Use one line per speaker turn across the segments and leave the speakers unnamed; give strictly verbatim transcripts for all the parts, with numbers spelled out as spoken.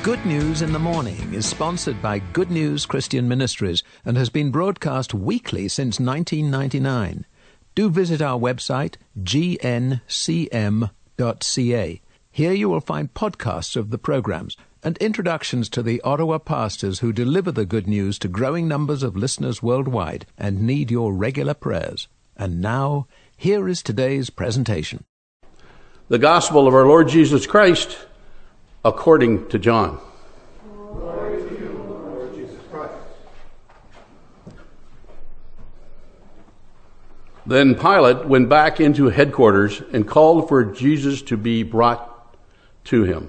Good News in the Morning is sponsored by Good News Christian Ministries and has been broadcast weekly since nineteen ninety-nine. Do visit our website, g n c m dot c a. Here you will find podcasts of the programs and introductions to the Ottawa pastors who deliver the good news to growing numbers of listeners worldwide and need your regular prayers. And now, here is today's presentation.
The Gospel of our Lord Jesus Christ according to John.
Glory to you, Lord Jesus Christ.
Then Pilate went back into headquarters and called for Jesus to be brought to him.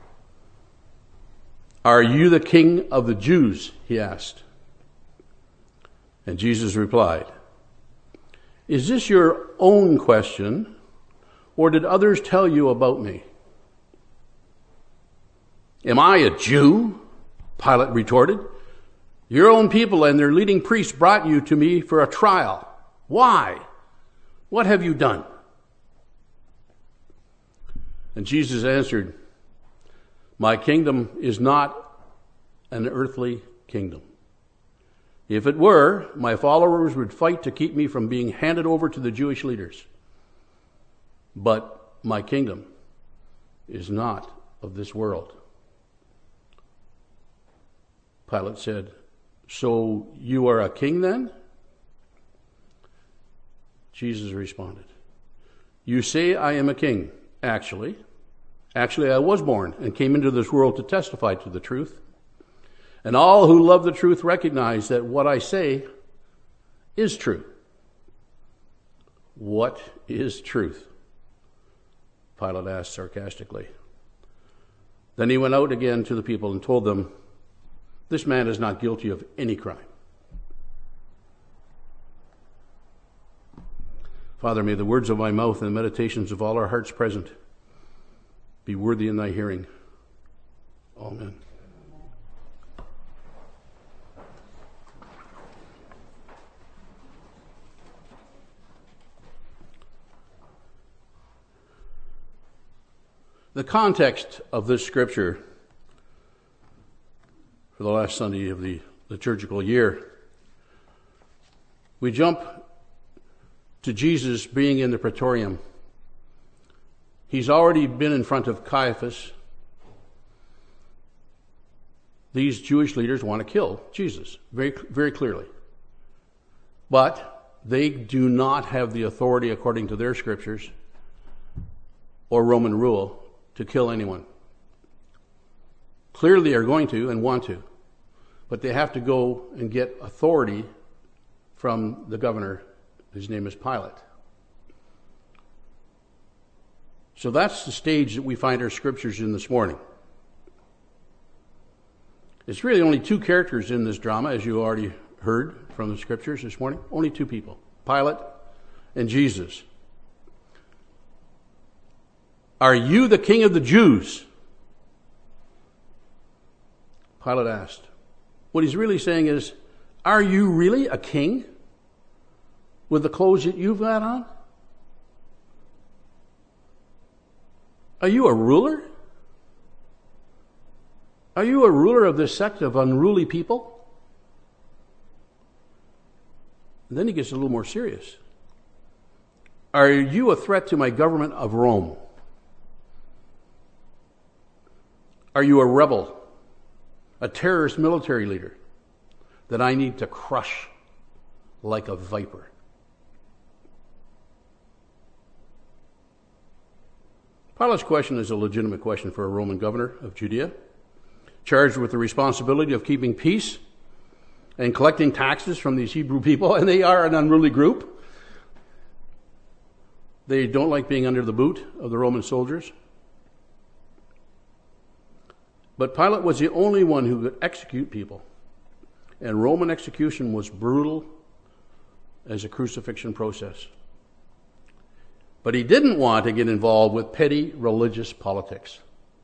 "Are you the king of the Jews?" he asked. And Jesus replied, "Is this your own question, or did others tell you about me?" "Am I a Jew?" Pilate retorted. "Your own people and their leading priests brought you to me for a trial. Why? What have you done?" And Jesus answered, "My kingdom is not an earthly kingdom. If it were, my followers would fight to keep me from being handed over to the Jewish leaders. But my kingdom is not of this world." Pilate said, "So you are a king then?" Jesus responded, "You say I am a king. Actually, actually I was born and came into this world to testify to the truth. And all who love the truth recognize that what I say is true." "What is truth?" Pilate asked sarcastically. Then he went out again to the people and told them, "This man is not guilty of any crime." Father, may the words of my mouth and the meditations of all our hearts present be worthy in thy hearing. Amen. The context of this scripture for the last Sunday of the liturgical year, we jump to Jesus being in the praetorium. He's already been in front of Caiaphas. These Jewish leaders want to kill Jesus, very, very clearly. But they do not have the authority, according to their scriptures, or Roman rule, to kill anyone. Clearly they are going to and want to, but they have to go and get authority from the governor. His name is Pilate. So that's the stage that we find our scriptures in this morning. It's really only two characters in this drama, as you already heard from the scriptures this morning. Only two people, Pilate and Jesus. "Are you the king of the Jews?" Pilate asked. What he's really saying is, are you really a king with the clothes that you've got on? Are you a ruler? Are you a ruler of this sect of unruly people? And then he gets a little more serious. Are you a threat to my government of Rome? Are you a rebel, a terrorist military leader that I need to crush like a viper? Pilate's question is a legitimate question for a Roman governor of Judea, charged with the responsibility of keeping peace and collecting taxes from these Hebrew people, and they are an unruly group. They don't like being under the boot of the Roman soldiers. But Pilate was the only one who could execute people. And Roman execution was brutal as a crucifixion process. But he didn't want to get involved with petty religious politics.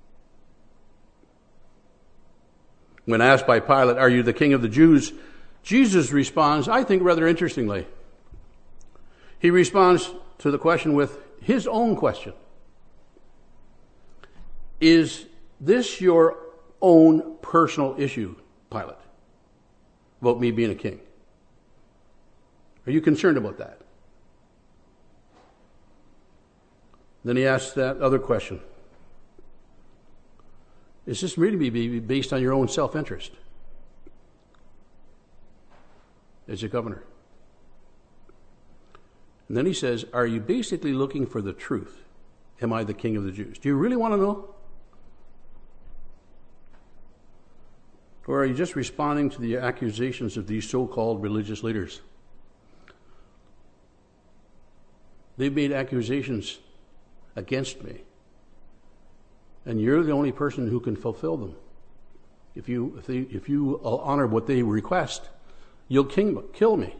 When asked by Pilate, "Are you the king of the Jews?" Jesus responds, I think rather interestingly. He responds to the question with his own question. "Is this your own personal issue, Pilate, about me being a king. Are you concerned about that? Then he asks that other question. Is this really based on your own self-interest as a governor? And then he says, are you basically looking for the truth? Am I the king of the Jews? Do you really want to know? Or are you just responding to the accusations of these so-called religious leaders? They've made accusations against me. And you're the only person who can fulfill them. If you, if, they, if you honor what they request, you'll king, kill me.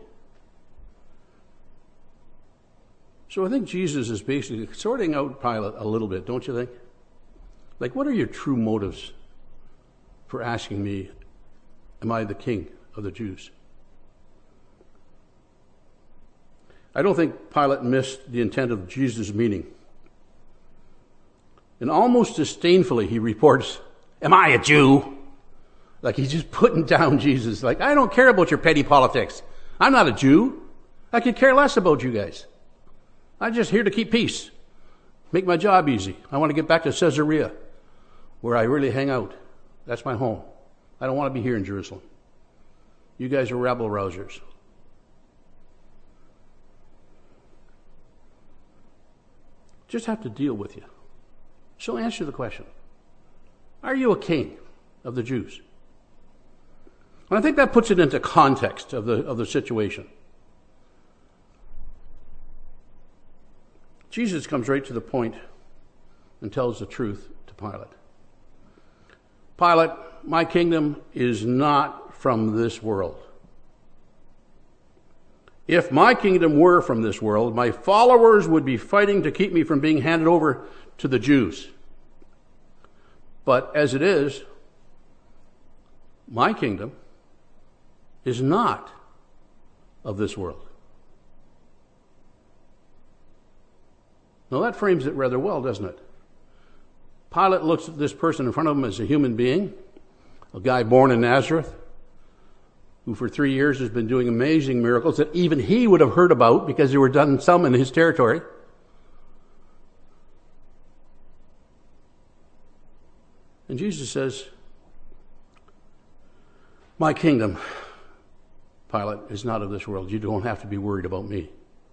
So I think Jesus is basically sorting out Pilate a little bit, don't you think? Like, what are your true motives for asking me, am I the king of the Jews? I don't think Pilate missed the intent of Jesus' meaning. And almost disdainfully he reports, am I a Jew? Like he's just putting down Jesus. Like, I don't care about your petty politics. I'm not a Jew. I could care less about you guys. I'm just here to keep peace. Make my job easy. I want to get back to Caesarea, where I really hang out. That's my home. I don't want to be here in Jerusalem. You guys are rabble rousers. Just have to deal with you. So answer the question. Are you a king of the Jews? And I think that puts it into context of the, of the situation. Jesus comes right to the point and tells the truth to Pilate. Pilate, my kingdom is not from this world. If my kingdom were from this world, my followers would be fighting to keep me from being handed over to the Jews. But as it is, my kingdom is not of this world. Now that frames it rather well, doesn't it? Pilate looks at this person in front of him as a human being, a guy born in Nazareth, who for three years has been doing amazing miracles that even he would have heard about because there were done some in his territory. And Jesus says, my kingdom, Pilate, is not of this world. You don't have to be worried about me.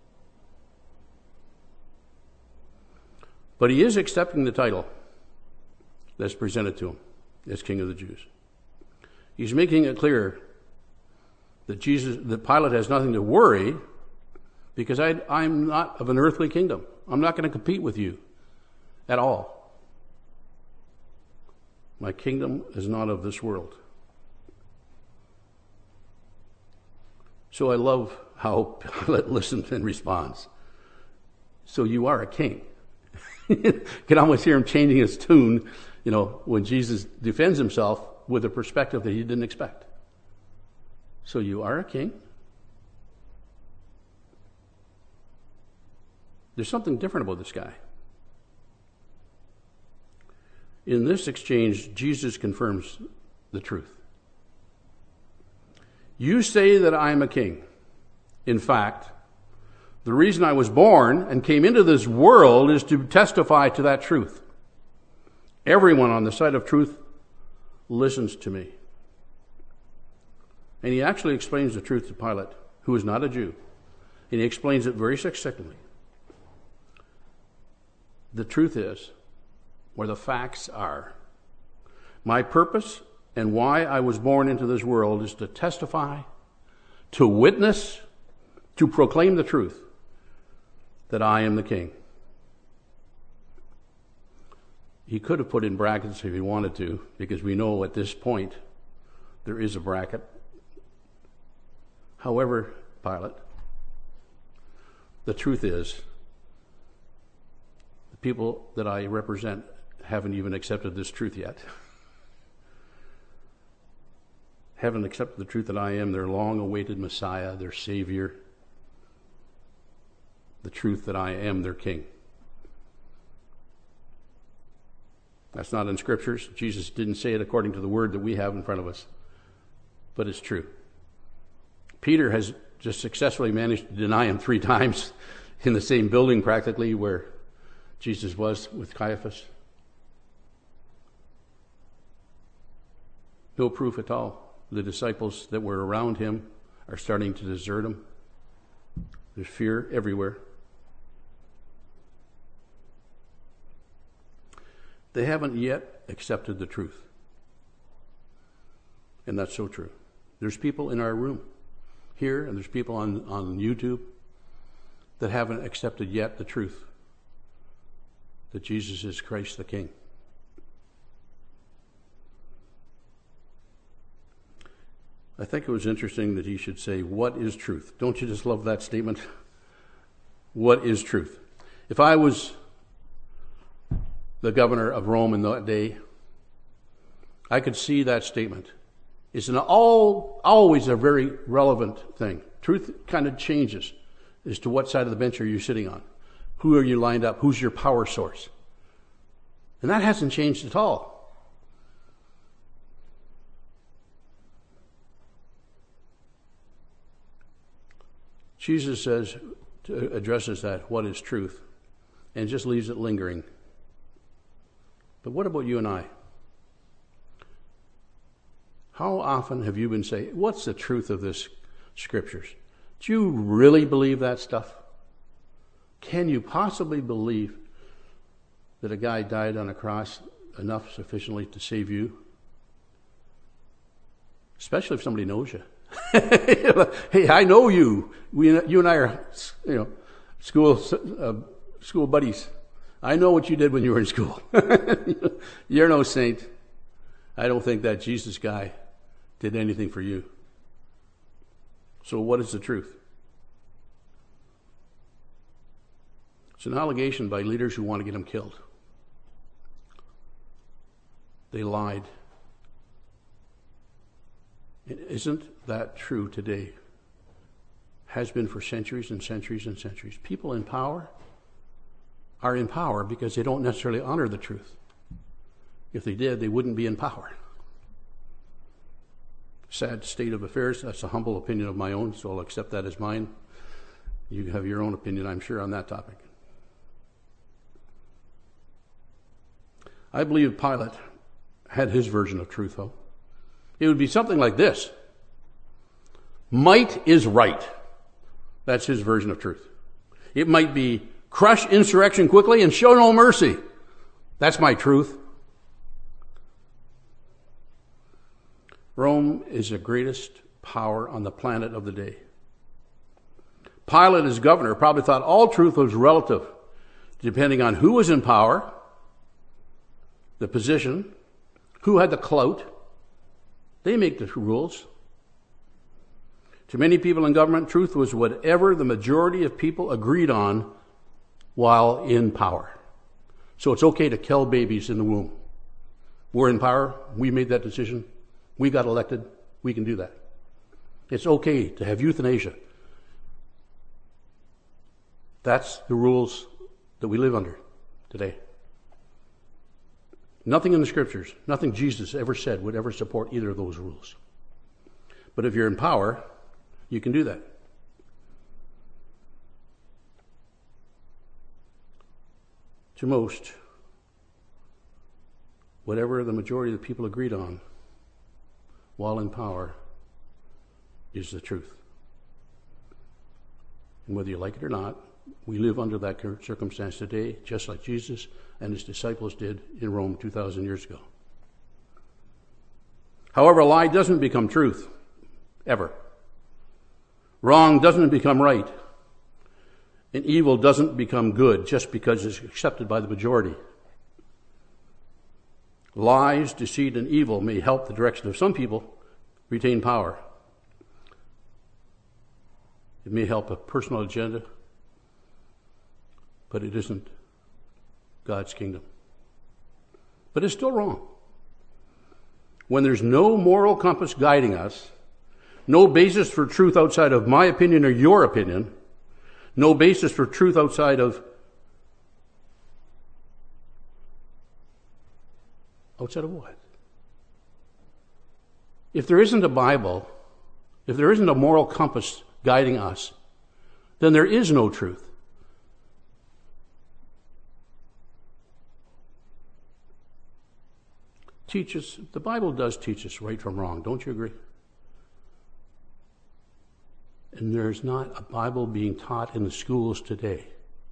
But he is accepting the title that's presented to him as King of the Jews. He's making it clear that Jesus, that Pilate has nothing to worry because I, I'm not of an earthly kingdom. I'm not going to compete with you at all. My kingdom is not of this world. So I love how Pilate listens and responds. So you are a king. You can almost hear him changing his tune, you know, when Jesus defends himself with a perspective that he didn't expect. So you are a king? There's something different about this guy. In this exchange, Jesus confirms the truth. You say that I am a king. In fact, the reason I was born and came into this world is to testify to that truth. Everyone on the side of truth listens to me. And he actually explains the truth to Pilate, who is not a Jew. And he explains it very succinctly. The truth is, where the facts are, my purpose and why I was born into this world is to testify, to witness, to proclaim the truth that I am the king. He could have put in brackets if he wanted to, because we know at this point there is a bracket. However, Pilate, the truth is, the people that I represent haven't even accepted this truth yet. Haven't accepted the truth that I am their long-awaited Messiah, their Savior. The truth that I am their King. That's not in Scriptures. Jesus didn't say it according to the word that we have in front of us. But it's true. Peter has just successfully managed to deny him three times in the same building practically where Jesus was with Caiaphas. No proof at all. The disciples that were around him are starting to desert him. There's fear everywhere. They haven't yet accepted the truth. And that's so true. There's people in our room here, and there's people on, on YouTube that haven't accepted yet the truth that Jesus is Christ the King. I think it was interesting that he should say, what is truth? Don't you just love that statement? What is truth? If I was the governor of Rome in that day, I could see that statement. It's an all, always a very relevant thing. Truth kind of changes as to what side of the bench are you sitting on. Who are you lined up? Who's your power source? And that hasn't changed at all. Jesus says, addresses that, what is truth, and just leaves it lingering. But what about you and I? How often have you been saying, what's the truth of this scriptures? Do you really believe that stuff? Can you possibly believe that a guy died on a cross enough sufficiently to save you? Especially if somebody knows you. Hey, I know you. We, you and I are, you know, school uh, school buddies. I know what you did when you were in school. You're no saint. I don't think that Jesus guy did anything for you. So what is the truth? It's an allegation by leaders who want to get him killed. They lied. Isn't that true today? Has been for centuries and centuries and centuries. People in power are in power because they don't necessarily honor the truth. If they did, they wouldn't be in power. Sad state of affairs. That's a humble opinion of my own, so I'll accept that as mine. You have your own opinion, I'm sure, on that topic. I believe Pilate had his version of truth, though. It would be something like this. Might is right. That's his version of truth. It might be crush insurrection quickly and show no mercy. That's my truth. Rome is the greatest power on the planet of the day. Pilate, as governor, probably thought all truth was relative, depending on who was in power, the position, who had the clout. They make the rules. To many people in government, truth was whatever the majority of people agreed on while in power. So it's okay to kill babies in the womb. We're in power. We made that decision. We got elected. We can do that. It's okay to have euthanasia. That's the rules that we live under today. Nothing in the scriptures, nothing Jesus ever said would ever support either of those rules. But if you're in power, you can do that. To most, whatever the majority of the people agreed on while in power is the truth. And whether you like it or not, we live under that circumstance today, just like Jesus and his disciples did in Rome two thousand years ago. However, a lie doesn't become truth, ever. Wrong doesn't become right. And evil doesn't become good just because it's accepted by the majority. Lies, deceit, and evil may help the direction of some people retain power. It may help a personal agenda, but it isn't God's kingdom. But it's still wrong. When there's no moral compass guiding us, no basis for truth outside of my opinion or your opinion, no basis for truth outside of Outside of what? If there isn't a Bible, if there isn't a moral compass guiding us, then there is no truth. Teach us, the Bible does teach us right from wrong, don't you agree? And there's not a Bible being taught in the schools today.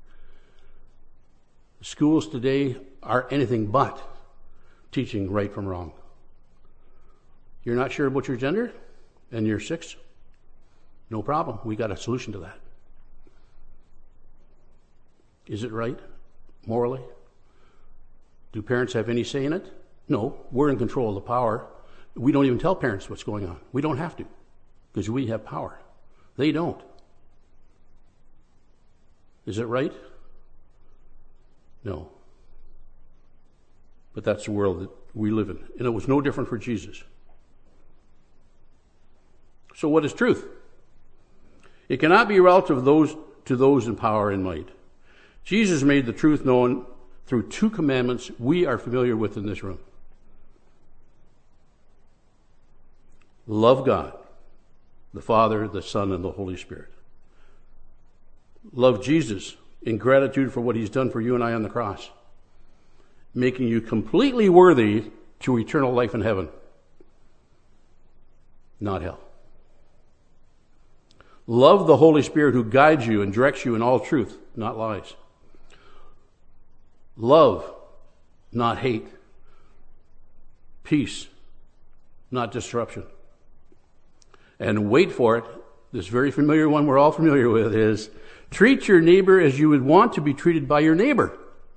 The schools today are anything but teaching right from wrong. You're not sure about your gender and you're six? No problem. We got a solution to that. Is it right morally? Do parents have any say in it? No. We're in control of the power. We don't even tell parents what's going on. We don't have to because we have power. They don't. Is it right? No. But that's the world that we live in. And it was no different for Jesus. So what is truth? It cannot be relative those, to those in power and might. Jesus made the truth known through two commandments we are familiar with in this room. Love God, the Father, the Son, and the Holy Spirit. Love Jesus in gratitude for what he's done for you and I on the cross, making you completely worthy to eternal life in heaven, not hell. Love the Holy Spirit who guides you and directs you in all truth, not lies. Love, not hate. Peace, not disruption. And wait for it, this very familiar one we're all familiar with is, treat your neighbor as you would want to be treated by your neighbor.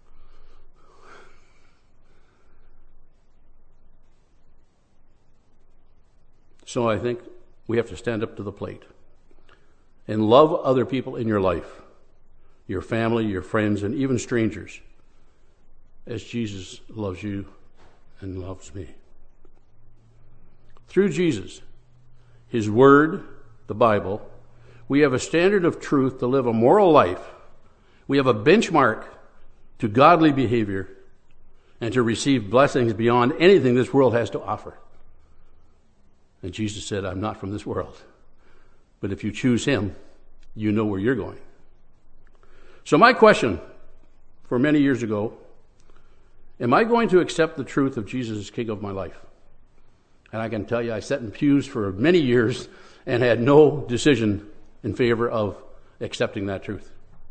So I think we have to stand up to the plate and love other people in your life, your family, your friends, and even strangers, as Jesus loves you and loves me. Through Jesus, his word, the Bible, we have a standard of truth to live a moral life. We have a benchmark to godly behavior and to receive blessings beyond anything this world has to offer. And Jesus said, I'm not from this world. But if you choose him, you know where you're going. So my question for many years ago, am I going to accept the truth of Jesus as King of my life? And I can tell you, I sat in pews for many years and had no decision in favor of accepting that truth.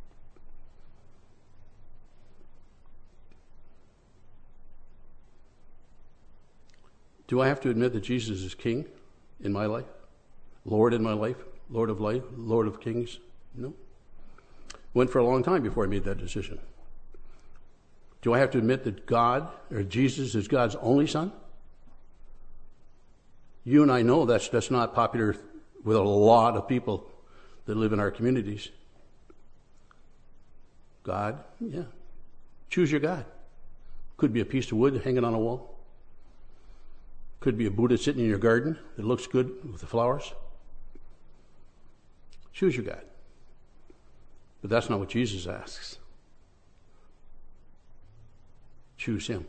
Do I have to admit that Jesus is King in my life? Lord in my life? Lord of life? Lord of kings? No. Went for a long time before I made that decision. Do I have to admit that God, or Jesus, is God's only son? You and I know that's, that's not popular with a lot of people that live in our communities. God, yeah. Choose your God. Could be a piece of wood hanging on a wall. Could be a Buddha sitting in your garden that looks good with the flowers. Choose your God. But that's not what Jesus asks. Choose him.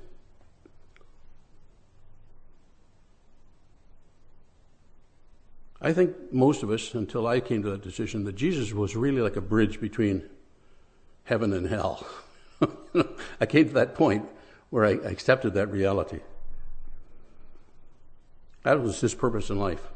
I think most of us, until I came to that decision, that Jesus was really like a bridge between heaven and hell. I came to that point where I accepted that reality. That was his purpose in life,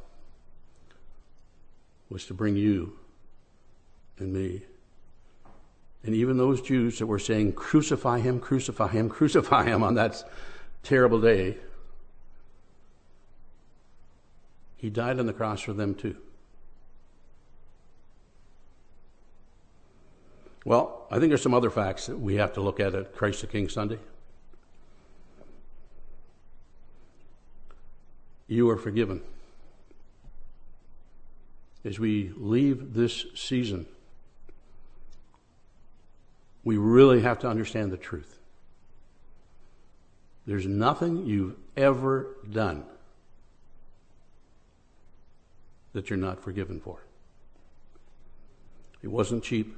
was to bring you and me. And even those Jews that were saying, crucify him, crucify him, crucify him on that terrible day, he died on the cross for them too. Well, I think there's some other facts that we have to look at at Christ the King Sunday. You are forgiven. As we leave this season, we really have to understand the truth. There's nothing you've ever done that you're not forgiven for. It wasn't cheap.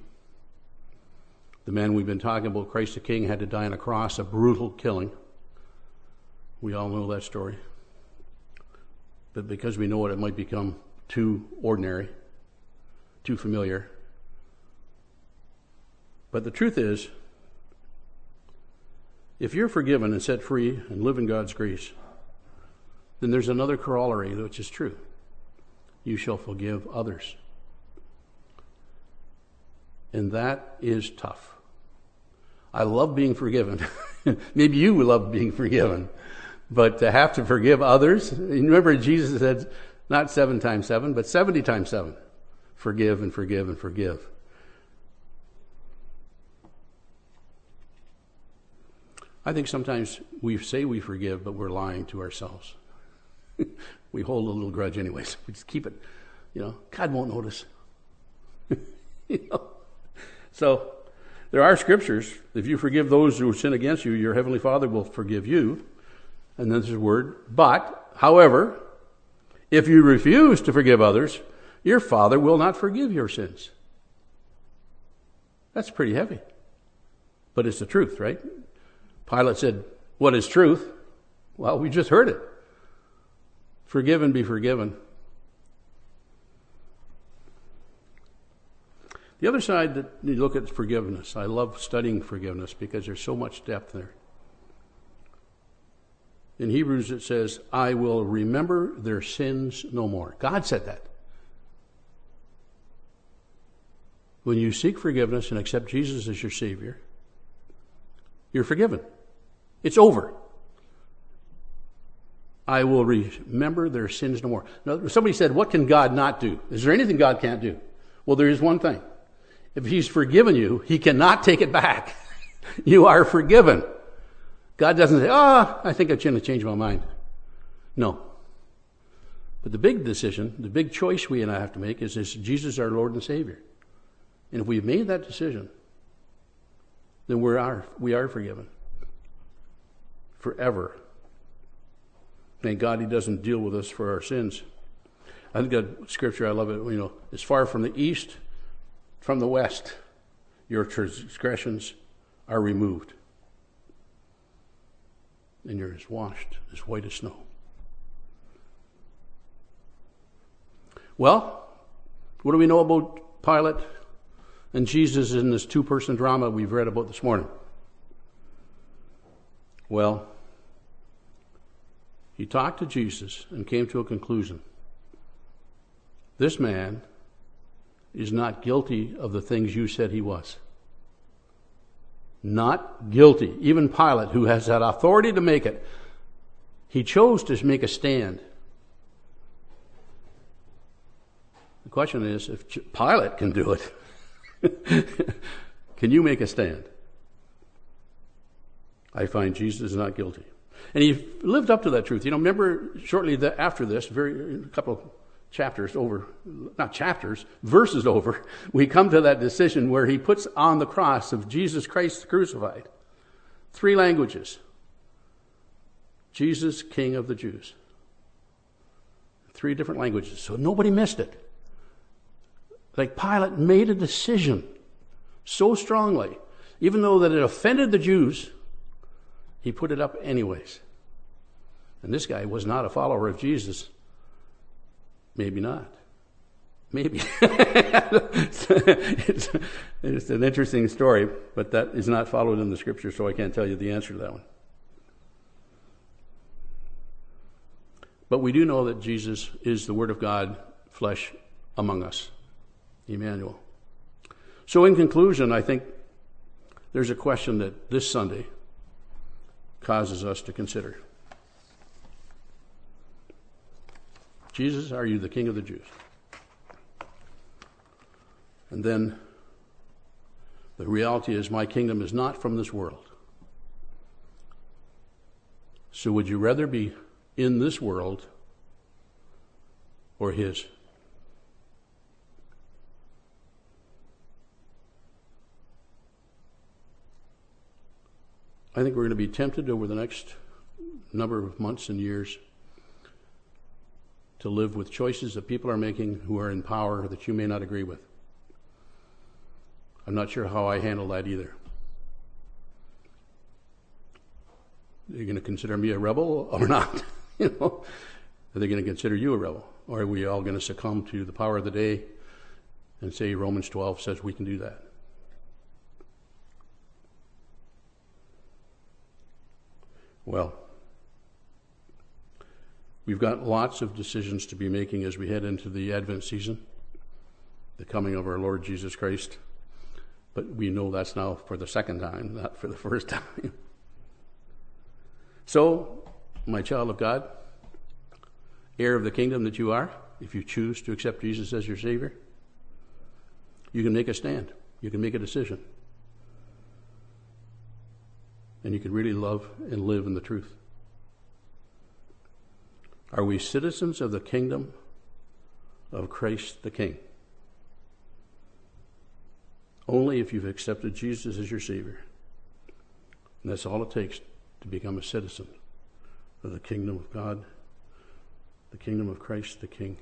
The man we've been talking about, Christ the King, had to die on a cross, a brutal killing. We all know that story. But because we know it, it might become too ordinary, too familiar. But the truth is, if you're forgiven and set free and live in God's grace, then there's another corollary which is true. You shall forgive others. And that is tough. I love being forgiven. Maybe you love being forgiven. But to have to forgive others, remember Jesus said, not seven times seven, but seventy times seven. Forgive and forgive and forgive. I think sometimes we say we forgive, but we're lying to ourselves. We hold a little grudge anyways. We just keep it. You know, God won't notice. You know? So, there are scriptures. If you forgive those who sin against you, your heavenly Father will forgive you. And then there's a word, but, however, if you refuse to forgive others, your Father will not forgive your sins. That's pretty heavy. But it's the truth, right? Pilate said, what is truth? Well, we just heard it. Forgive and be forgiven. The other side that you look at forgiveness. I love studying forgiveness because there's so much depth there. In Hebrews it says, I will remember their sins no more. God said that. When you seek forgiveness and accept Jesus as your Savior, you're forgiven. It's over. I will remember their sins no more. Now, somebody said, what can God not do? Is there anything God can't do? Well, there is one thing. If He's forgiven you, He cannot take it back. You are forgiven. God doesn't say, ah, oh, I think I'm going to change my mind. No. But the big decision, the big choice we and I have to make is, is Jesus our Lord and Savior? And if we've made that decision, then we are, we are forgiven. Forever. Thank God He doesn't deal with us for our sins. I think that scripture, I love it, you know, as far from the east, from the west, your transgressions are removed. And you're as washed as white as snow. Well, what do we know about Pilate and Jesus in this two-person drama we've read about this morning? Well, he talked to Jesus and came to a conclusion. This man is not guilty of the things you said he was. Not guilty. Even Pilate, who has that authority to make it, he chose to make a stand. The question is, if Pilate can do it, can you make a stand? I find Jesus is not guilty. And he lived up to that truth. You know, remember shortly after this, very a couple of chapters over, not chapters, verses over, we come to that decision where he puts on the cross of Jesus Christ crucified. Three languages. Jesus, King of the Jews. Three different languages. So nobody missed it. Like Pilate made a decision so strongly, even though that it offended the Jews, he put it up anyways. And this guy was not a follower of Jesus. Maybe not. Maybe. it's, it's an interesting story, but that is not followed in the scripture, so I can't tell you the answer to that one. But we do know that Jesus is the Word of God, flesh among us. Emmanuel. So in conclusion, I think there's a question that this Sunday causes us to consider. Jesus, are you the King of the Jews? And then the reality is, my kingdom is not from this world. So would you rather be in this world or His? I think we're going to be tempted over the next number of months and years to live with choices that people are making who are in power that you may not agree with. I'm not sure how I handle that either. Are you going to consider me a rebel or not? You know, are they going to consider you a rebel? Or are we all going to succumb to the power of the day and say Romans twelve says we can do that? Well, we've got lots of decisions to be making as we head into the Advent season, the coming of our Lord Jesus Christ. But we know that's now for the second time, not for the first time. So, my child of God, heir of the kingdom that you are, if you choose to accept Jesus as your Savior, you can make a stand. You can make a decision. And you can really love and live in the truth. Are we citizens of the kingdom of Christ the King? Only if you've accepted Jesus as your Savior. And that's all it takes to become a citizen of the kingdom of God, the kingdom of Christ the King.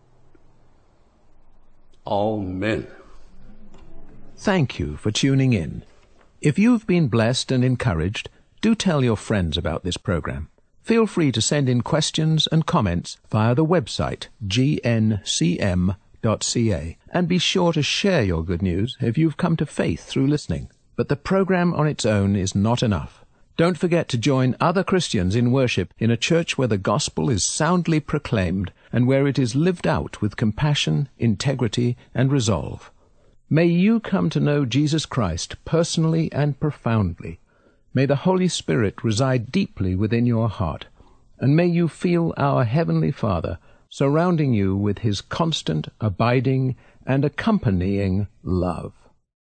Amen.
Thank you for tuning in. If you've been blessed and encouraged, do tell your friends about this program. Feel free to send in questions and comments via the website g n c m dot c a, and be sure to share your good news if you've come to faith through listening. But the program on its own is not enough. Don't forget to join other Christians in worship in a church where the gospel is soundly proclaimed and where it is lived out with compassion, integrity, and resolve. May you come to know Jesus Christ personally and profoundly. May the Holy Spirit reside deeply within your heart, and may you feel our Heavenly Father surrounding you with his constant, abiding, and accompanying love.